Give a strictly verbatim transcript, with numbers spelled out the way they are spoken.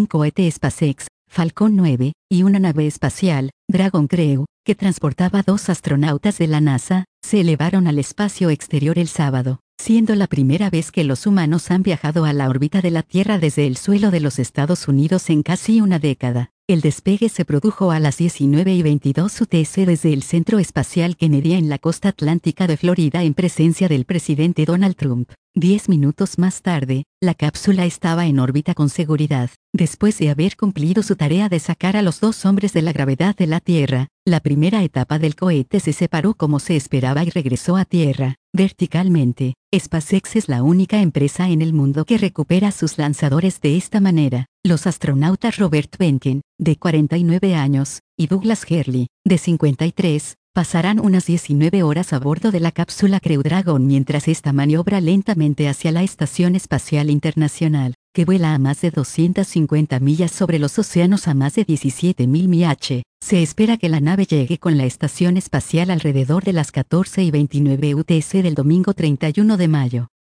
un cohete SpaceX, Falcon nueve, y una nave espacial, Dragon Crew, que transportaba dos astronautas de la NASA, se elevaron al espacio exterior el sábado, siendo la primera vez que los humanos han viajado a la órbita de la Tierra desde el suelo de los Estados Unidos en casi una década. El despegue se produjo a las diecinueve y veintidós U T C desde el Centro Espacial Kennedy en la costa atlántica de Florida en presencia del presidente Donald Trump. Diez minutos más tarde, la cápsula estaba en órbita con seguridad. Después de haber cumplido su tarea de sacar a los dos hombres de la gravedad de la Tierra, la primera etapa del cohete se separó como se esperaba y regresó a Tierra, verticalmente. SpaceX es la única empresa en el mundo que recupera sus lanzadores de esta manera. Los astronautas Robert Behnken, de cuarenta y nueve años, y Douglas Hurley, de cincuenta y tres, pasarán unas diecinueve horas a bordo de la cápsula Crew Dragon mientras esta maniobra lentamente hacia la Estación Espacial Internacional, que vuela a más de doscientas cincuenta millas sobre los océanos a más de diecisiete mil millas. Se espera que la nave llegue con la estación espacial alrededor de las catorce y veintinueve U T C del domingo treinta y uno de mayo.